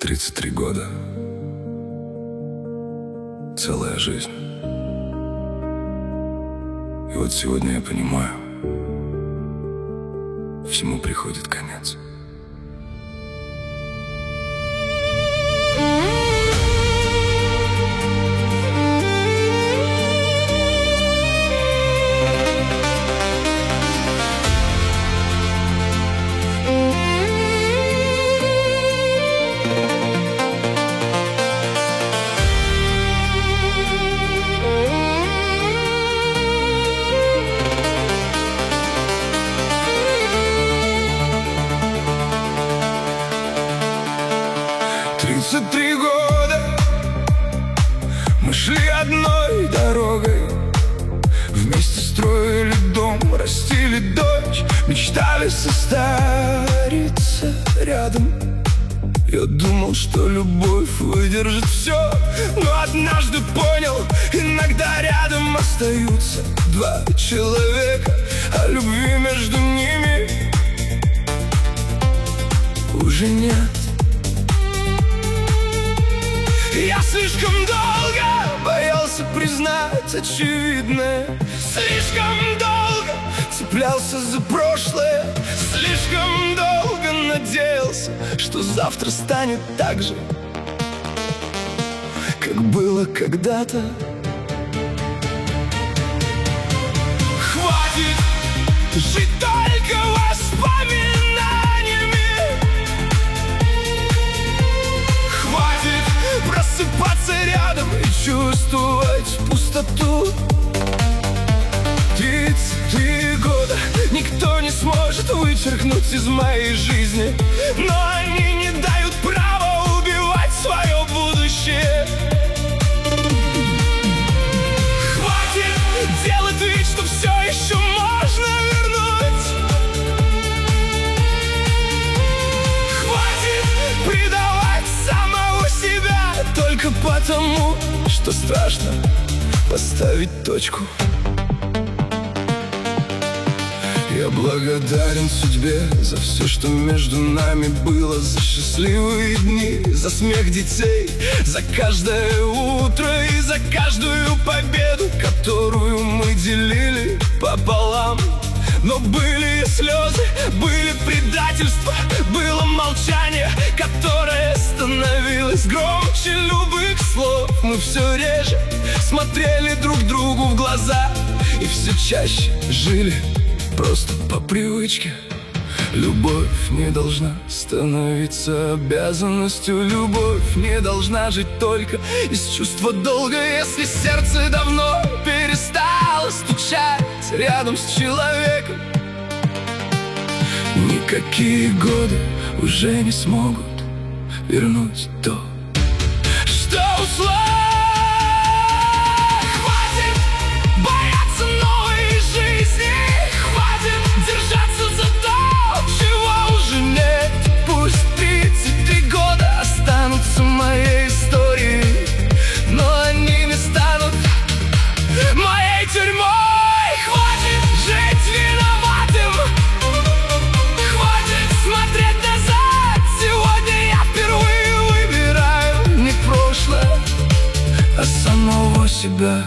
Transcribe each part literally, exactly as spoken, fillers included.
тридцать три года. Целая жизнь. И вот сегодня я понимаю, всему приходит конец. Тридцать три года мы шли одной дорогой, вместе строили дом, растили дочь, мечтали состариться рядом. Я думал, что любовь выдержит все, но однажды понял, иногда рядом остаются два человека, а любви между ними уже нет. Я слишком долго боялся признать очевидное, слишком долго цеплялся за прошлое, слишком долго надеялся, что завтра станет так же, как было когда-то. Хватит жить только воспоминаниями, хватит просыпаться рядом и чувствовать пустоту. Тридцать три года никто не сможет вычеркнуть из моей жизни, но они не дают права убивать свое будущее. Хватит делать вид, что все еще можно вернуть. Хватит предавать самого себя только потому, что страшно поставить точку. Я благодарен судьбе за все, что между нами было, за счастливые дни, за смех детей, за каждое утро и за каждую победу, которую мы делили пополам. Но были слезы, были предательства, было молчание, которое становилось громче любых слов. Мы все реже смотрели друг другу в глаза и все чаще жили просто по привычке. Любовь не должна становиться обязанностью. Любовь не должна жить только из чувства долга. Если сердце давно перестало стучать рядом с человеком, никакие годы уже не смогут вернуть то, что ушло. Хватит бояться новой жизни, хватит держаться за то, чего уже нет. Пусть тридцать три года останутся моей историей, но они не станут моей тюрьмой. Хватит жить виноватым, хватит смотреть назад. Сегодня я впервые выбираю не прошлое, а самого себя.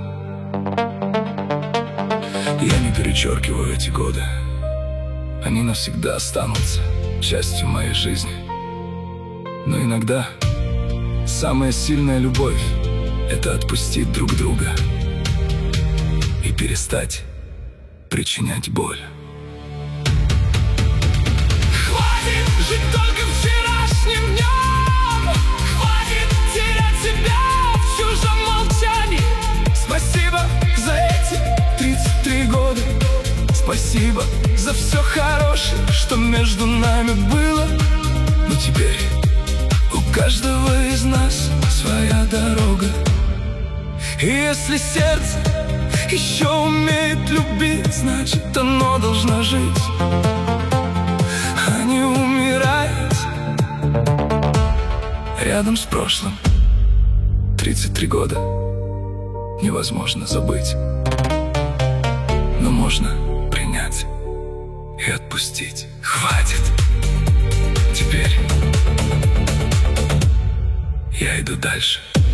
Я не перечеркиваю эти годы, они навсегда останутся частью моей жизни. Но иногда самая сильная любовь — это отпустить друг друга и перестать причинять боль. Хватит жить только вчерашним днем, хватит терять себя в чужом молчании. Спасибо за эти тридцать три года, спасибо за все хорошее, что между нами было. Но теперь у каждого из нас своя дорога. И если сердце еще умеет любить, значит оно должно жить, а не умирать рядом с прошлым. Тридцать три года невозможно забыть, но можно принять и отпустить. Хватит теперь я иду дальше.